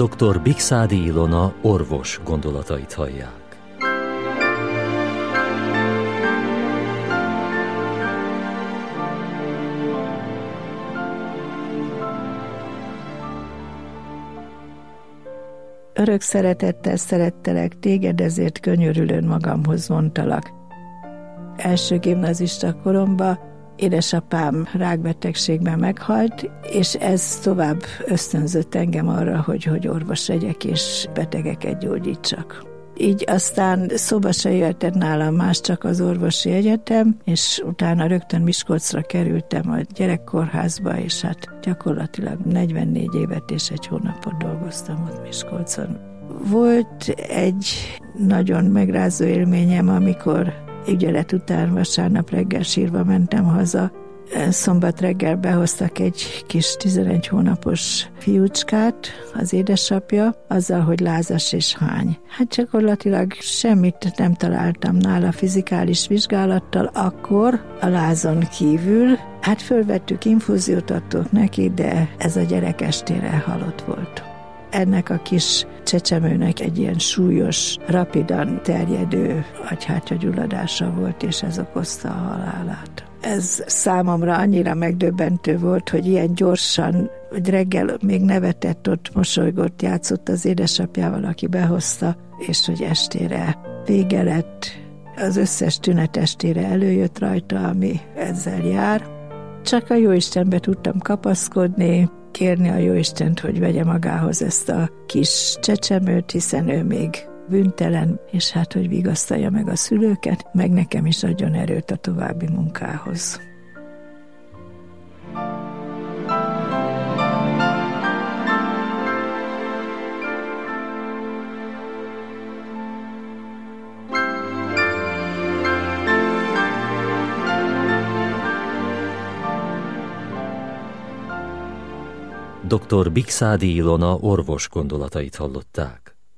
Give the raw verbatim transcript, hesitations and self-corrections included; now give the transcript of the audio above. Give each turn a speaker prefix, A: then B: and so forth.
A: doktor Bikszándy Ilona orvos gondolatait hallják.
B: Örök szeretettel szerettelek téged, ezért könyörülön magamhoz vontalak. Első gimnazista koromban édesapám rákbetegségben meghalt, és ez tovább ösztönzött engem arra, hogy, hogy orvos legyek és betegeket gyógyítsak. Így aztán szóba se jöhetett nálam más, csak az orvosi egyetem, és utána rögtön Miskolcra kerültem a gyerekkórházba, és hát gyakorlatilag negyvennégy évet és egy hónapot dolgoztam ott Miskolcon. Volt egy nagyon megrázó élményem, amikor ügyelet után vasárnap reggel sírva mentem haza. Szombat reggel behoztak egy kis tizenegy hónapos fiúcskát, az édesapja, azzal, hogy lázas és hány. Hát gyakorlatilag semmit nem találtam nála fizikális vizsgálattal, akkor a lázon kívül. Hát fölvettük, infúziót adtuk neki, de ez a gyerek estére halott volt. Ennek a kis csecsemőnek egy ilyen súlyos, rapidan terjedő agyhártyagyulladása volt, és ez okozta a halálát. Ez számomra annyira megdöbbentő volt, hogy ilyen gyorsan, hogy reggel még nevetett, ott mosolygott, játszott az édesapjával, aki behozta, és hogy estére vége lett. Az összes tünet estére előjött rajta, ami ezzel jár. Csak a Jóistenbe tudtam kapaszkodni, kérni a Jóistent, hogy vegye magához ezt a kis csecsemőt, hiszen ő még bűntelen, és hát, hogy vigasztalja meg a szülőket, meg nekem is adjon erőt a további munkához.
A: doktor Bikszándy Ilona orvos gondolatait hallották.